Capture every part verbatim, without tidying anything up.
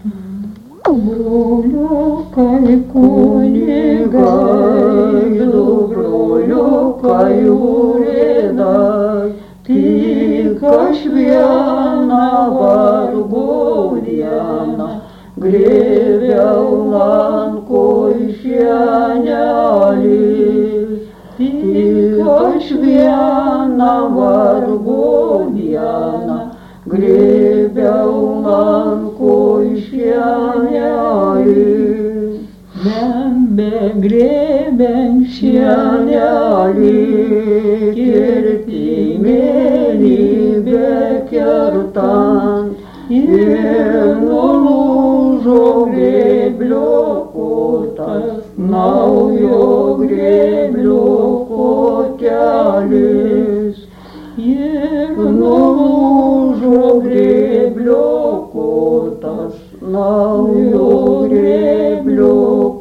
Broliukai kunigai, du broliukai urėdai, tik aš vieną vargo dieną grėbiau lanko šienelį. Tik aš vieną vargo dieną grėbiau lanko šienelį. Ben begrėbiant šienelį, kirtimėlį bekertant, ir nulūžo grėblio kotas, naujo grėblio kotelis. Ir nulūžo grėblio kotas, naujo grėblio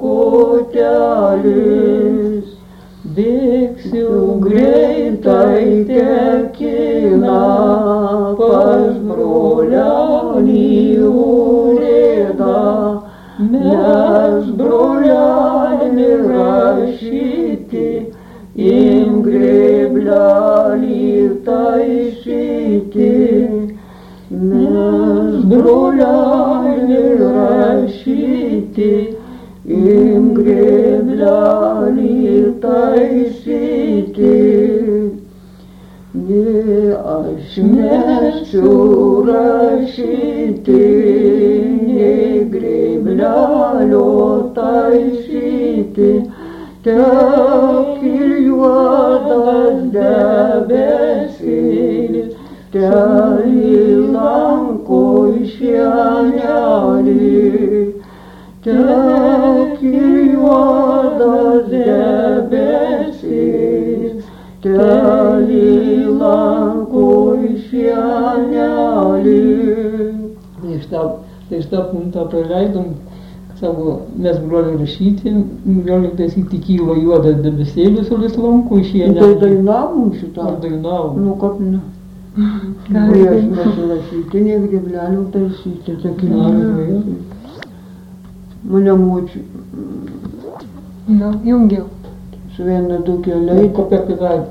kotelis. Bėgsiu greitai tekina pas brolelį urėdą, nes brolelį rašyti, im grėblelį taisyti. Nes brolelį rašyti, im grėblelį taisyti. Jei aš mesiu rašyti, nei grėblelio taisyti, tekil juodas debesis, teli lanko šienelį. Tekil juodas debesis, teli lanko šienelį. Tai šitą, tai šitą punktą praleidom, savo, mes broliai rašyti, broliai taisyti kyla juodas debesėlis, o vis lanko šienelį. Tai dainavom šitą? Ar dainavom? Nu, kaip ne. Kai aš mesu rašyti, ne grėblelių taisyti, tekil juodas. Mane močiu. Nu, jungiau. Su viena du keliai. Kokia